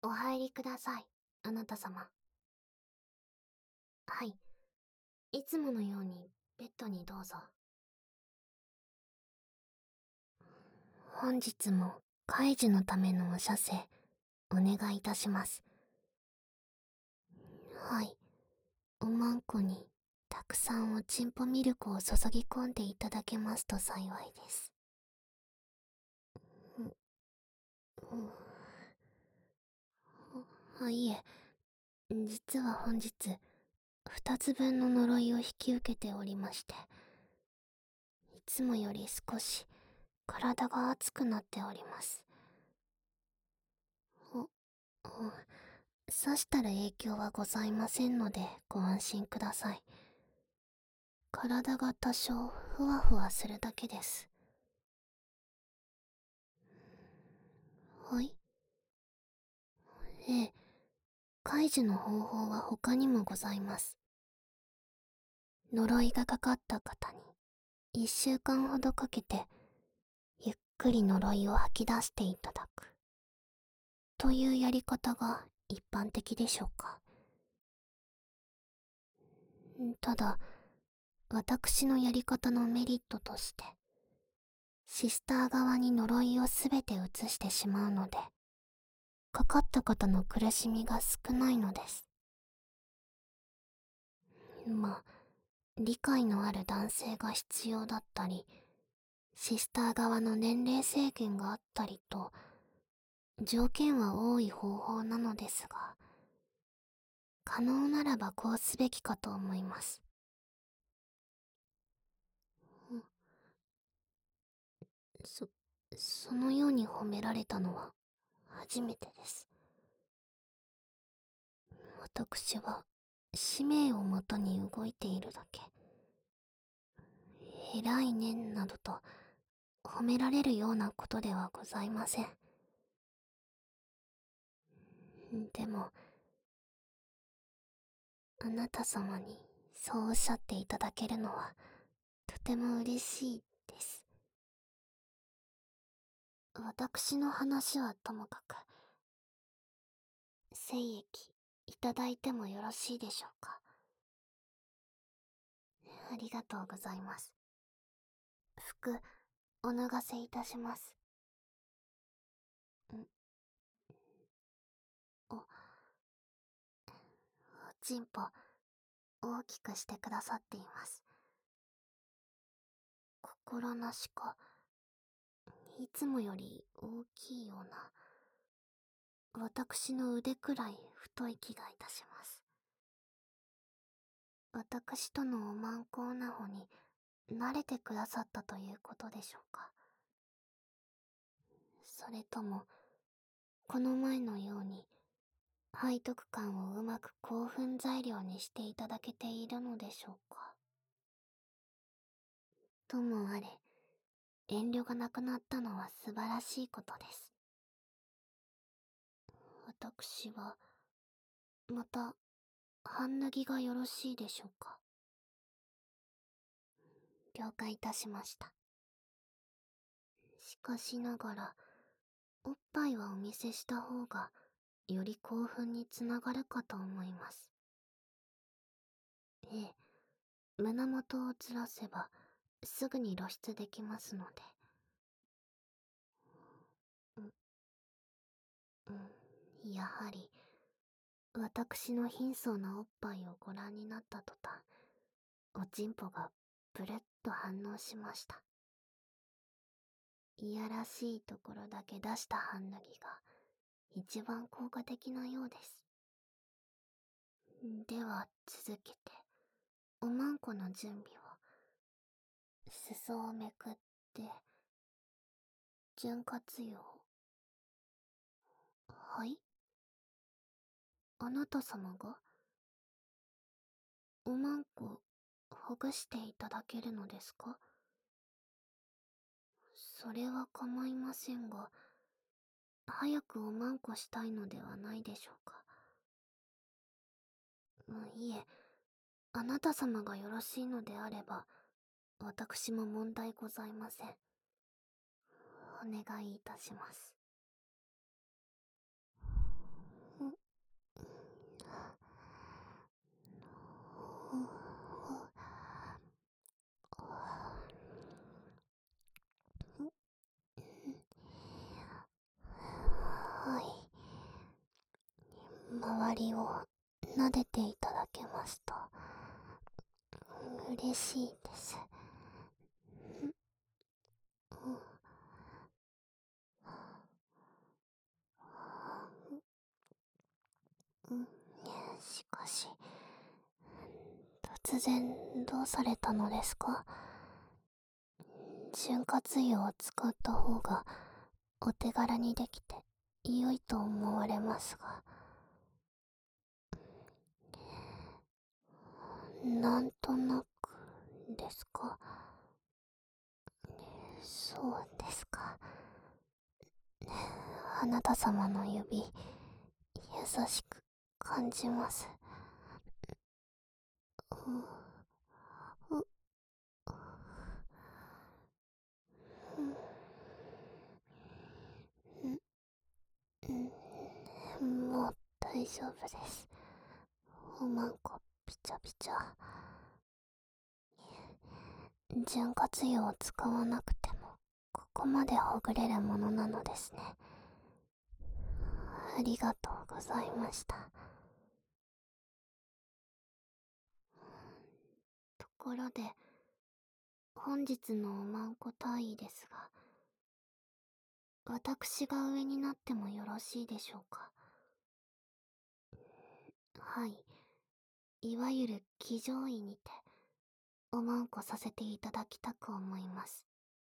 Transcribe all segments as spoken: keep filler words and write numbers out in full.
お入りください、あなた様。はい。いつものようにベッドにどうぞ。本日も解除のためのお射精、お願いいたします。はい。おまんこにたくさんおちんぽミルクを注ぎ込んでいただけますと幸いです。う、う、は、いえ、実は本日、二つ分の呪いを引き受けておりまして、いつもより少し体が熱くなっております。お、お、刺したら影響はございませんのでご安心ください。体が多少ふわふわするだけです。はい。ええ、解除の方法は他にもございます。呪いがかかった方に一週間ほどかけてゆっくり呪いを吐き出していただくというやり方が一般的でしょうか。ただ、私のやり方のメリットとして、シスター側に呪いをすべて移してしまうので、かかった方の苦しみが少ないのです。まあ、理解のある男性が必要だったり、シスター側の年齢制限があったりと、条件は多い方法なのですが、可能ならばこうすべきかと思います。そ、そのように褒められたのは初めてです。私は使命をもとに動いているだけ。偉いねなどと褒められるようなことではございません。でも、あなた様にそうおっしゃっていただけるのはとても嬉しいです。私の話はともかく、精液いただいてもよろしいでしょうか。ありがとうございます。服、お脱がせいたします。んお、おちんぽ、大きくしてくださっています。心なしか、いつもより大きいような、私の腕くらい太い気がいたします。私とのおまんこオナホに慣れてくださったということでしょうか。それとも、この前のように、背徳感をうまく興奮材料にしていただけているのでしょうか。ともあれ、遠慮がなくなったのは素晴らしいことです。私は、また、半脱ぎがよろしいでしょうか。了解いたしました。しかしながら、おっぱいはお見せした方が、より興奮につながるかと思います。ええ、胸元をずらせば、すぐに露出できますので。うん、やはり、私の貧相なおっぱいをご覧になった途端、おちんぽがブルッと反応しました。いやらしいところだけ出した半脱ぎが一番効果的なようです。では続けて、おまんこの準備を。裾をめくって、潤滑油を。はい？あなた様が？おまんこ、ほぐしていただけるのですか？それは構いませんが、早くおまんこしたいのではないでしょうか。いえ、あなた様がよろしいのであれば、私も問題ございません。お願いいたします。 周りを撫でていただけますと嬉しいです。うん、しかし突然どうされたのですか？潤滑油を使った方がお手柄にできて良いと思われますが。なんとなくですか？そうですか。あなた様の指優しく感じます。うううん、もう大丈夫です。おまんこびちゃびちゃ。潤滑油を使わなくてもここまでほぐれるものなのですね。ありがとうございました。ところで本日のおまんこ大尉ですが、私が上になってもよろしいでしょうか？はい、いわゆる騎乗位にておまんこさせていただきたく思います。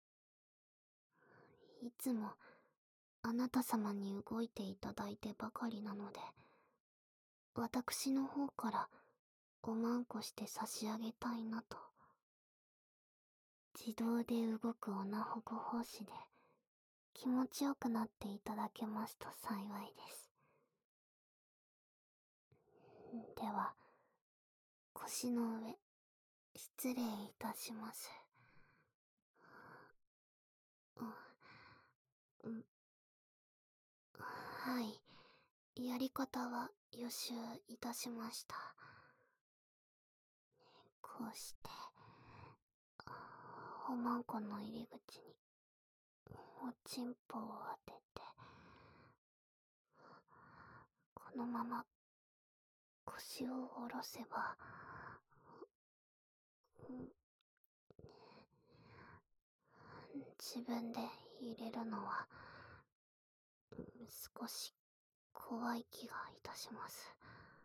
いつもあなた様に動いていただいてばかりなので、私の方からおまんこして差し上げたいなと。自動で動くオナホコ奉仕で気持ちよくなっていただけますと幸いです。では腰の上失礼いたします。うん、はい、やり方は予習いたしました。こうしておまんこの入り口におちんぽを当てて、このまま腰を下ろせば、うん、自分で入れるのは、うん、少し怖い気がいたします。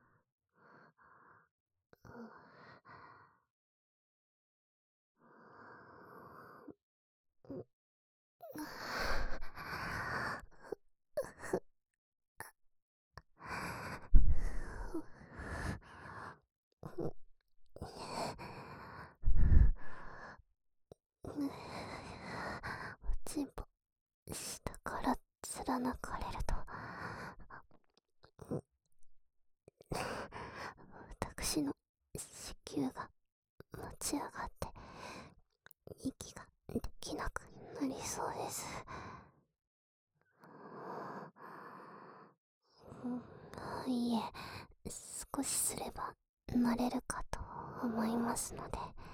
おちんぽ下から貫かれると、私の子宮が持ち上がって息ができなくなりそうです。いえ、少しすれば慣れるかと思いますので。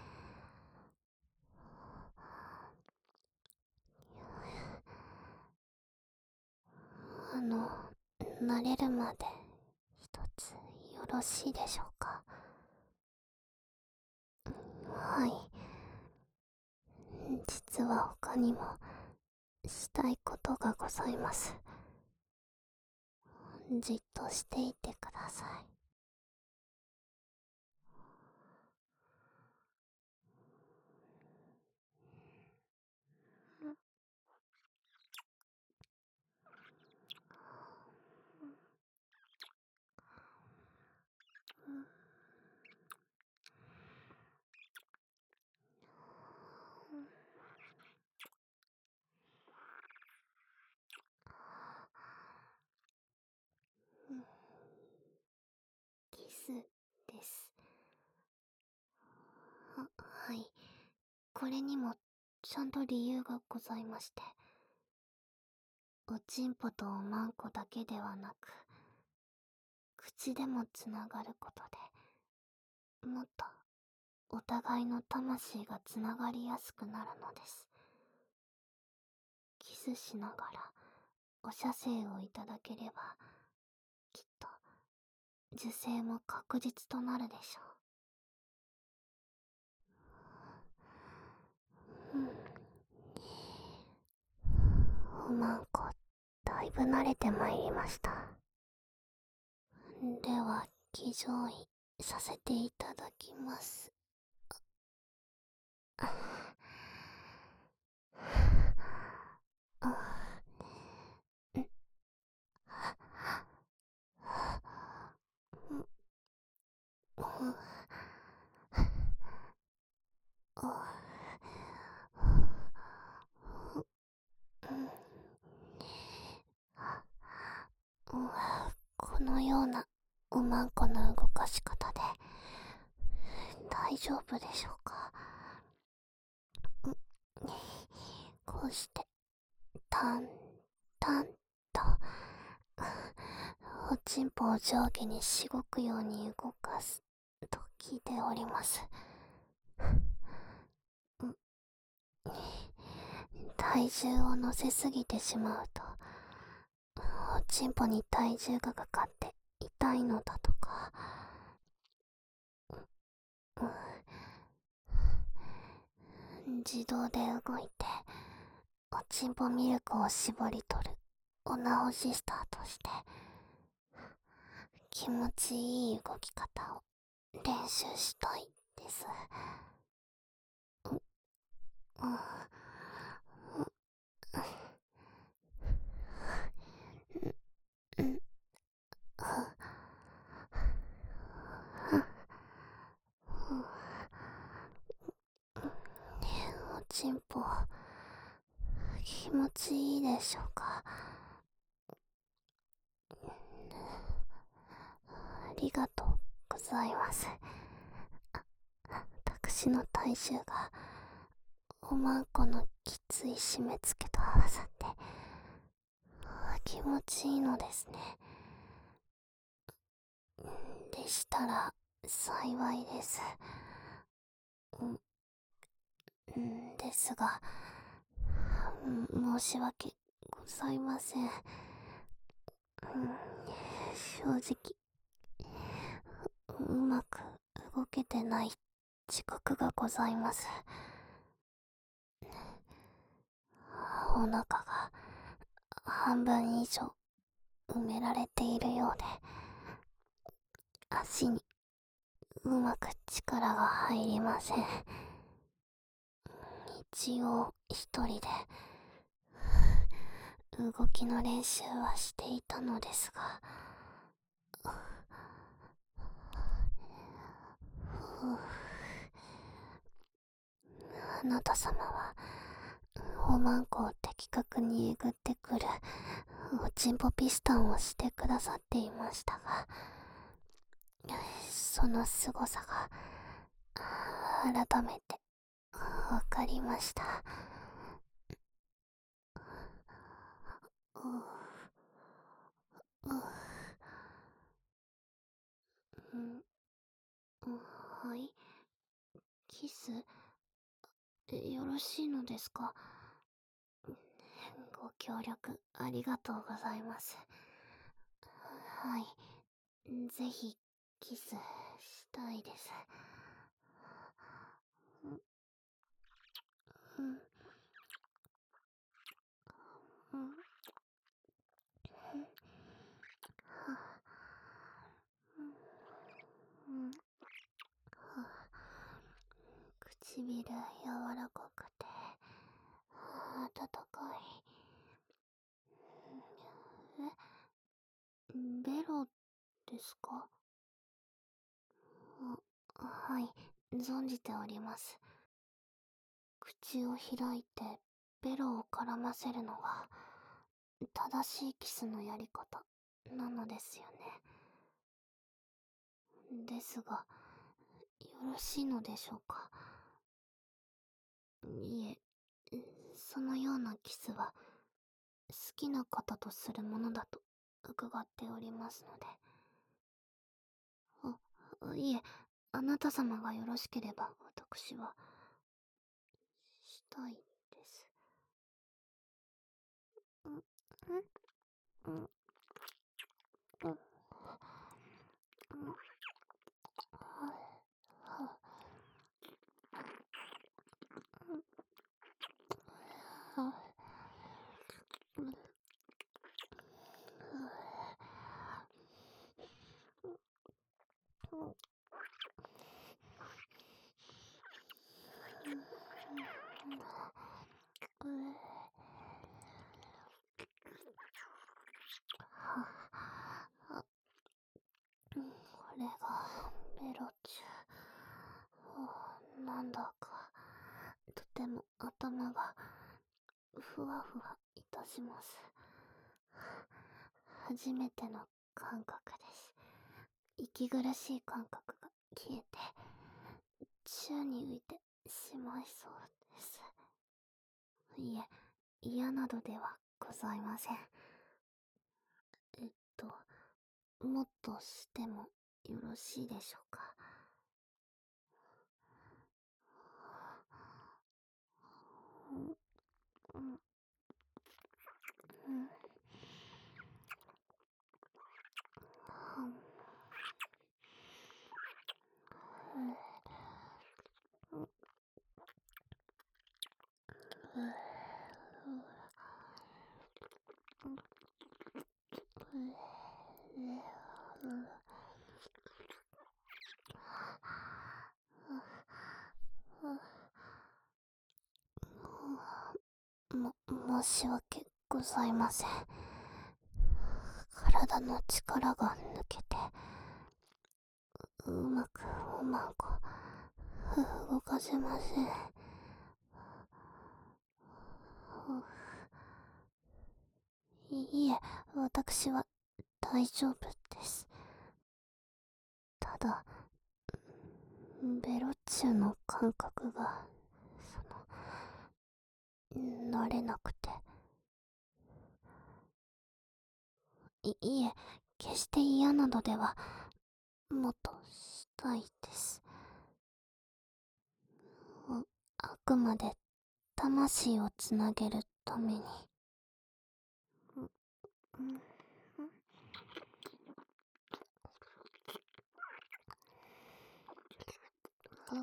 あの、慣れるまで一つよろしいでしょうか？はい。実は他にもしたいことがございます。じっとしていてください。キスです。は、はい。これにもちゃんと理由がございまして、おちんぽとおまんこだけではなく、口でもつながることでもっとお互いの魂がつながりやすくなるのです。キスしながらお射精をいただければ、きっと受精も確実となるでしょう。うん。おまんこ、だいぶ慣れてまいりました。では、騎乗位させていただきます。このようなおまんこの動かし方で大丈夫でしょうか。こうしてタンタンとおちんぽを上下にしごくように動かすと聞いております。体重を乗せすぎてしまうとおちんぽに体重がかかって痛いのだとか、自動で動いておちんぽミルクを絞り取るオナホシスターとして気持ちいい動き方を練習したいです。おちんぽ気持ちいいでしょうか。ありがとうございます。私の体重がおまんこのきつい締め付けと合わさって気持ちいいのですね。でしたら幸いです。んですが、申し訳ございません。正直うまく動けてない自覚がございます。お腹が半分以上埋められているようで、足にうまく力が入りません。一応一人で動きの練習はしていたのですが、あなた様はおまんこを的確にえぐってくるおちんぽピスタンをしてくださっていましたが、その凄さが改めてわかりました。うん、はい、キスよろしいのですか。ご協力ありがとうございます。はい、ぜひキスしたいです。うん、うん、うん、唇柔らかくて温かい。え、ベロですか。あ、はい、存じております。口を開いてベロを絡ませるのが正しいキスのやり方なのですよね。ですが、よろしいのでしょうか。いえ、そのようなキスは好きな方とするものだと伺っておりますので。あ、いえ、あなた様がよろしければ私はしたいです。うん、うん、うん、 ふわふわいたします。初めての感覚です。息苦しい感覚が消えて宙に浮いてしまいそうです。いえ、嫌などではございません。えっともっとしてもよろしいでしょうか。うん、うん、も、申し訳ございません。体の力が抜けて、うまくおまんこ動かせません。いいえ、私は大丈夫です。ただ、ベロッチュの感覚が、その、慣れなくて。い、いえ、決して嫌などでは、もっとしたいです。あくまで魂をつなげるために。うん、うん、うん、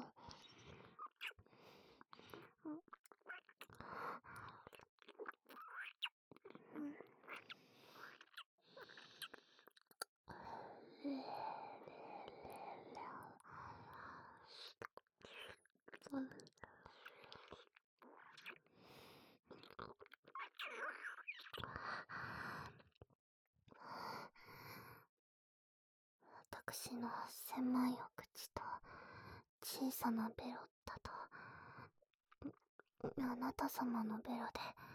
私の狭いお口と小さなベロだと、あなた様のベロ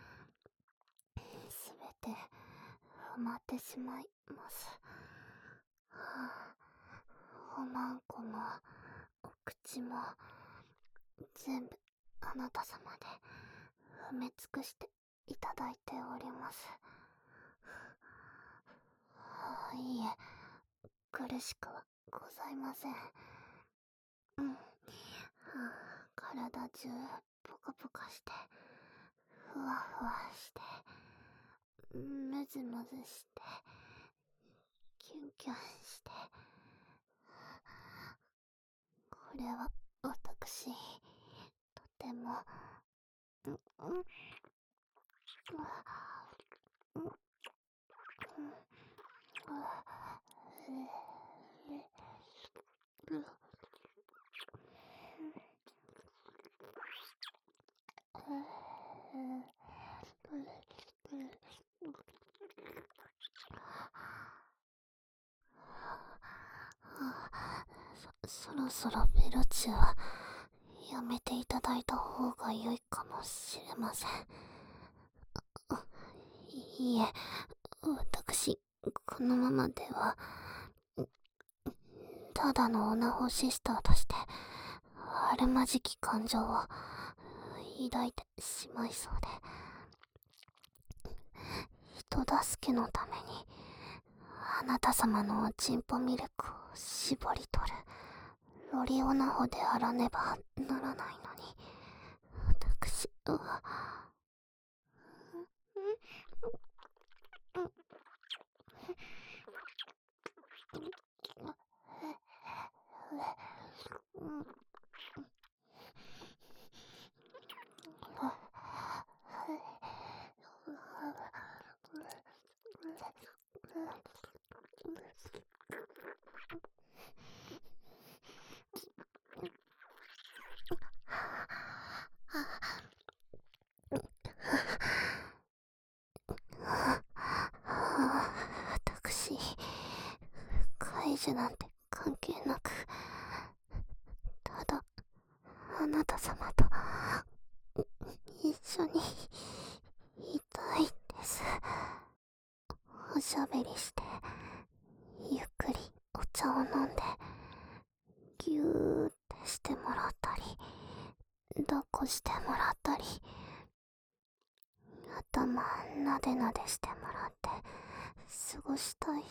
ですべて埋まってしまいます。はあ、おまんこもお口も全部あなた様で埋め尽くしていただいております。はあ、いいえ、苦しくはございません。うん、はあ、体中ポカポカしてふわふわしてムズムズしてキュンキュンして、これは私とてもうんうんうんうんそ、そろそろベロチュはやめていただいた方が良いかもしれません。いいえ、私、このままでは、ただのオナホシスターとして、あるまじき感情を抱いてしまいそうで、人助けのために、あなた様のおちんぽミルクを絞り取る、ロリオナホであらねばならないのに、私は、私、怪獣なんて関係なく、ただ、あなた様と、一緒におしゃべりして、ゆっくりお茶を飲んで、ぎゅーってしてもらったり、抱っこしてもらったり、頭なでなでしてもらって過ごしたいです。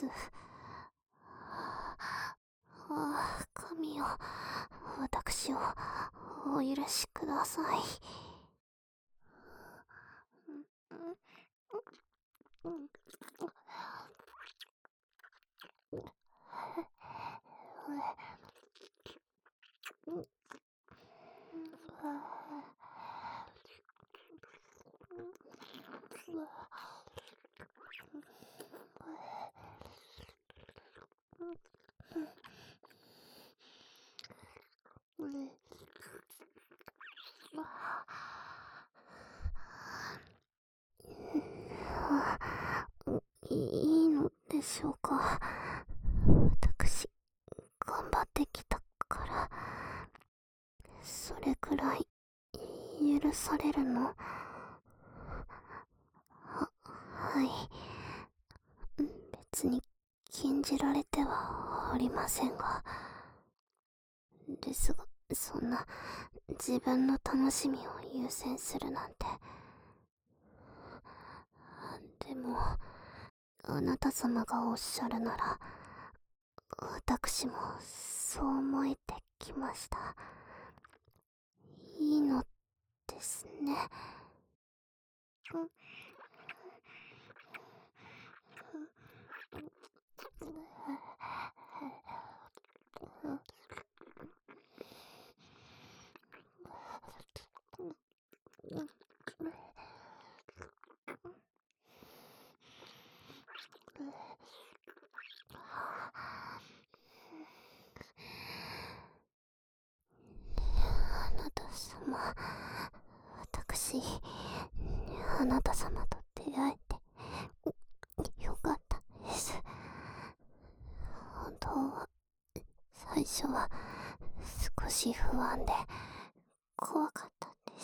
ああ、神よ、私をお許しください。いいのでしょうか。私、頑張ってきたから、それくらい許されるの。は、はい。別に禁じられてはおりませんが。ですが、そんな自分の楽しみを優先するなんて。でも、あなた様がおっしゃるなら、私もそう思えてきました。いいのですね。あなた様、私、あなた様と出会えてよかったです。本当は、最初は少し不安で怖かったです。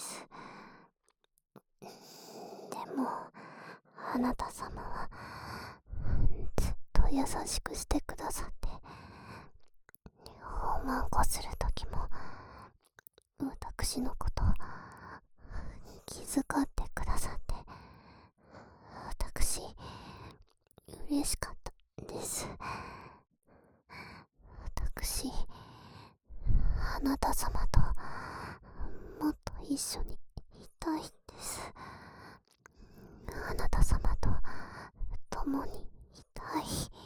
でも、あなた様はずっと優しくしてくださって、おまんこするときも私のこと気遣ってくださって、私嬉しかったです。私、あなた様ともっと一緒にいたいです。あなた様と共にいたい。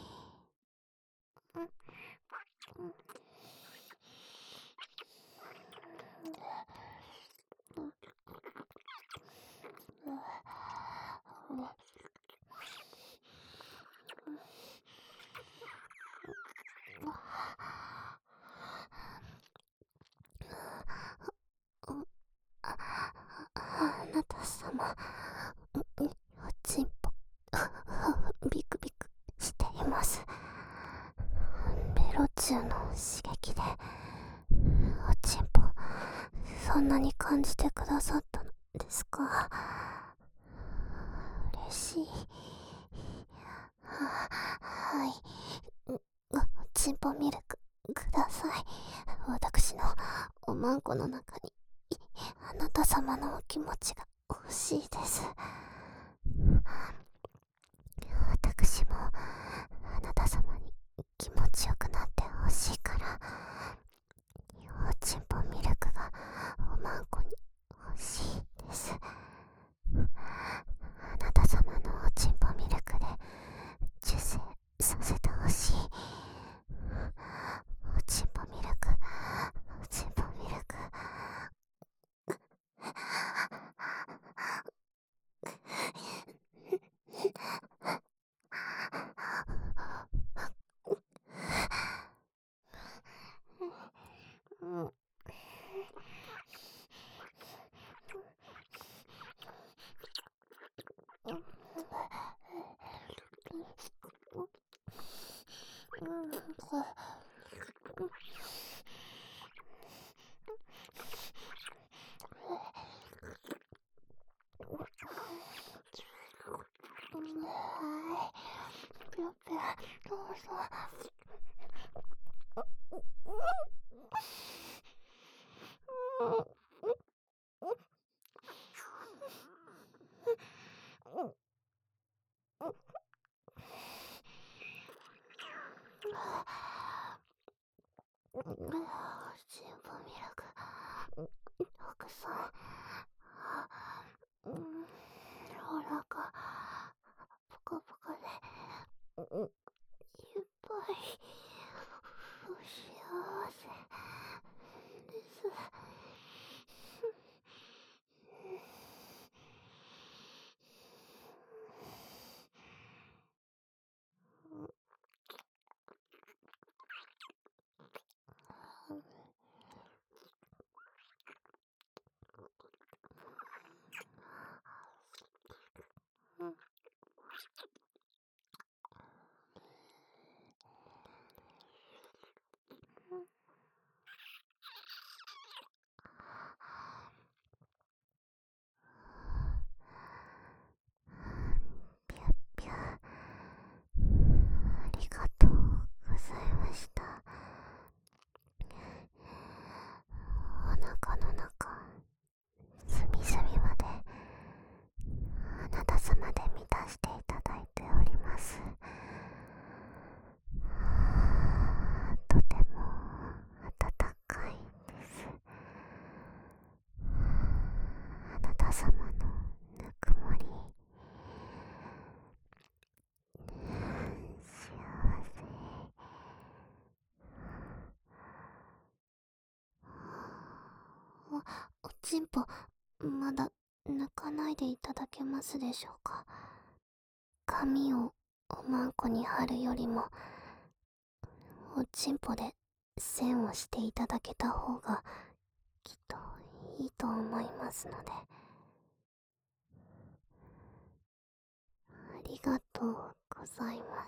あ、あなた様、おちんぽビクビクしています。ベロチューの刺激でおちんぽそんなに感じてくださったのですか。嬉しい。は、はい、おちんぽミルクください。私のおまんこの中にあなた様のお気持ちが欲しいです。私もあなた様に気持ちよくなってほしいから、おちんぽミルクがおまんこに欲しいです。あなた様のおちんぽミルクで受精させてほしい。おちんぽミルク、おちんぽミルク、 どうぞ。チームミルクたくさん、うん、お腹ポカポカで、うん、いっぱい不幸せです。ぴゃありがとうございました。お腹の中隅々まであなた様で満たしていただいております。とても温かいです。あなた様のぬくもり、幸せ。お、おちんぽ、まだ抜かないでいただけますでしょうか。髪をおまんこに貼るよりも、おちんぽで線をしていただけた方がきっといいと思いますので。ありがとうございます。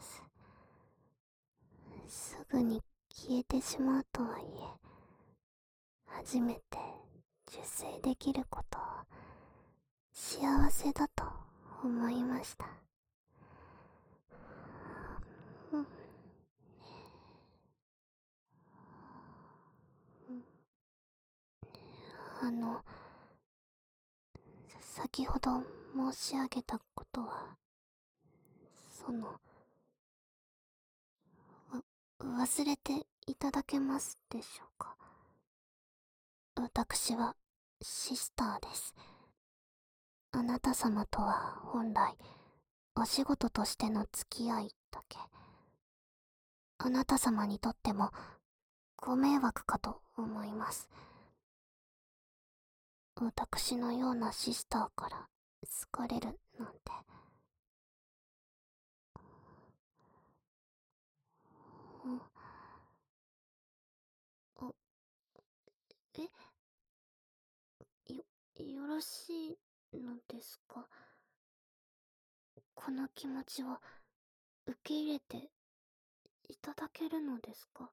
すぐに消えてしまうとはいえ、初めて受精できることを幸せだと思いました。うん、あの、先ほど申し上げたことは、その、わ、忘れていただけますでしょうか。私はシスターです。あなた様とは本来お仕事としての付き合いだけ。あなた様にとってもご迷惑かと思います。私のようなシスターから好かれるなんて。うん、あ、え、よ、よろしいのですか。この気持ちを受け入れていただけるのですか。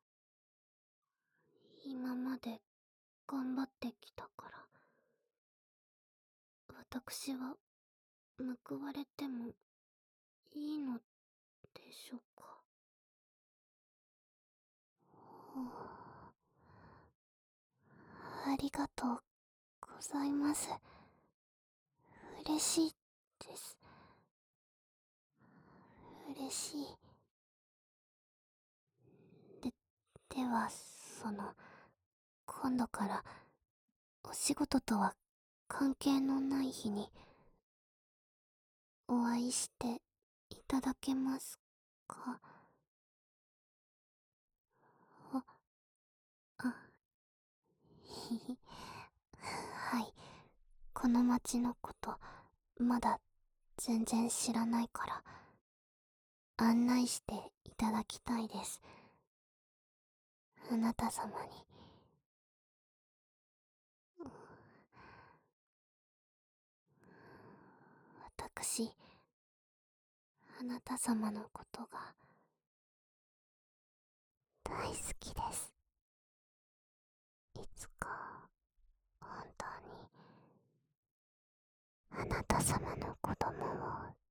今まで頑張ってきたから、私は報われてもいいのでしょうか。ありがとうございます。嬉しいです。嬉しい。で、では、その、今度からお仕事とは関係のない日にお会いしていただけますか。あ、あ、ひひ。はい。この町のこと、まだ全然知らないから、案内していただきたいです。あなた様に。私、あなた様のことが大好きです。いつか本当にあなた様の子供を